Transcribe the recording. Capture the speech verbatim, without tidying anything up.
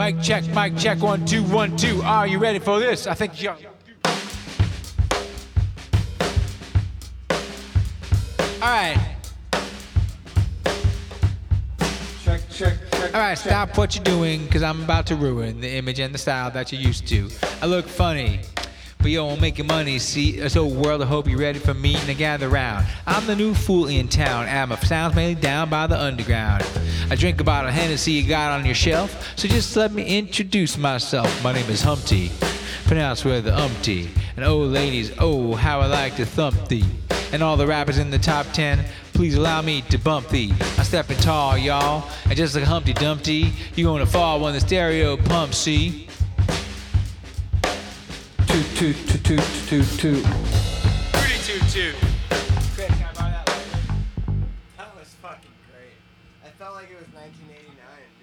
Mic check, mic check, one, two, one, two. Are you ready for this? I think you are. All right. Check, check, check. All right, stop what you're doing, because I'm about to ruin the image and the style that you're used to. I look funny, but yo, I'm making money, see? So world, I hope you're ready for me to gather round. I'm the new fool in town, and my sound's mainly down by the underground. I drink a bottle of Hennessy you got on your shelf, so just let me introduce myself. My name is Humpty, pronounced with the umpty. And oh ladies, oh how I like to thump thee. And all the rappers in the top ten, please allow me to bump thee. I'm stepping tall, y'all, and just like Humpty Dumpty, you're gonna fall when the stereo pumps, see? Toot, toot, toot, toot, toot, toot. Pretty toot toot. Chris, can I buy that later? That was fucking great. I felt like it was nineteen eighty-nine.